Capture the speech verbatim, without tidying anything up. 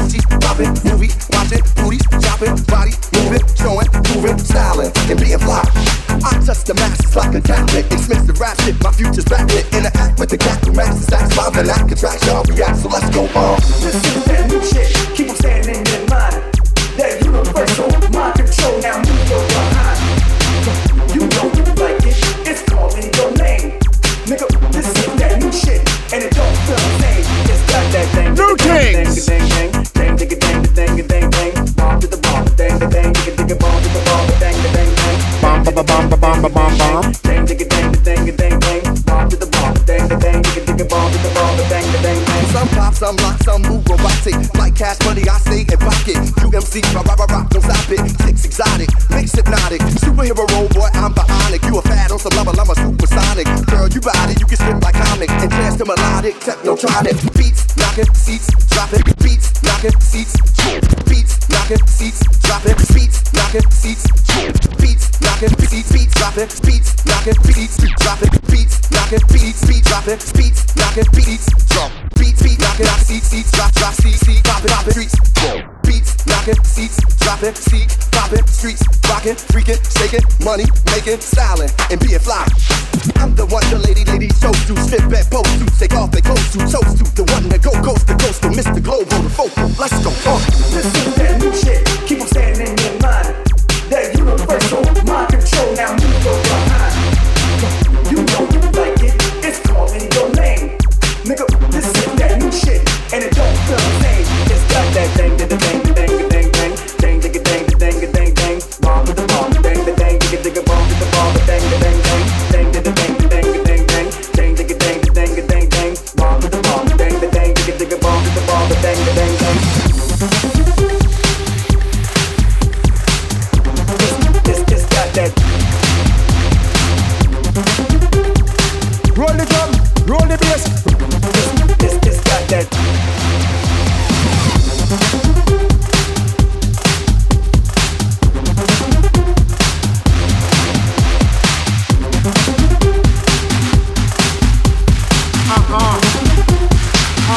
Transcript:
Gucci, poppin', movie, watchin', booties, choppin', body, moving, showing, moving, styling, and being fly. I touch the masses like a tablet. Expensive rap shit, my future's backlit. Interact with the cat who matches stacks. Five the lack attracts y'all react, so let's go on. Listen to that new shit, keep them standing in your mind. That universal mind control, now move your behind. You know you like it, it's calling your name. Nigga, this is that new shit, and it don't feel the same. It's got that thing, New Kings. dang, dang, dang, dang, dang, dang, dang, dang, bomb to the bomb, dang, dang, dang, dang, dang, bomb to the bomb, dang, dang, dang, dang, Bomb, ba, ba, bomb, ba, bomb, ba, bomb, bomb. dang, dang, dang, dang, dang, dang, bomb to the bomb, dang, dang, dang, dang, dang, bomb to the bomb, dang, dang, dang, dang. Some pop, some lock, some move robotic. Like cash money, I stay in pocket. U M C, rock, rock, rock, don't stop it. Six exotic, mix hypnotic. Superhero role, boy, I'm bionic. You a fad on some level, I'm a supersonic. Girl, you body, you can spit like comic. And chance to melodic, technotronic. Beats, knocking, seats, dropping. Beats, knocking, seats, beats, knocking, seats, dropping. Beats, knocking, seats, beats, knocking, seats, beats, dropping. Beats, knocking, beats, dropping. Beats, knocking, beats, beats, dropping. Beats, knocking, beats, drop. Beats, beat, knocking, out seats, seats, drop, drop, seats, seats, poppin', poppin', streets. Beats, knocking, seats, dropping, seats, poppin', streets, rockin', freakin', shakin', money, making, styling, and being fly. I'm the one the lady, ladies chose to spit back pose to, take off their clothes to, toast to, the one that go coast to coast to, Mister Global, the focal. Let's go on. Listen to that new shit, keep them standing in your mind. That universal mind control, now move your behind. You know you like it, it's calling your name. Nigga, this is that new shit, and it don't feel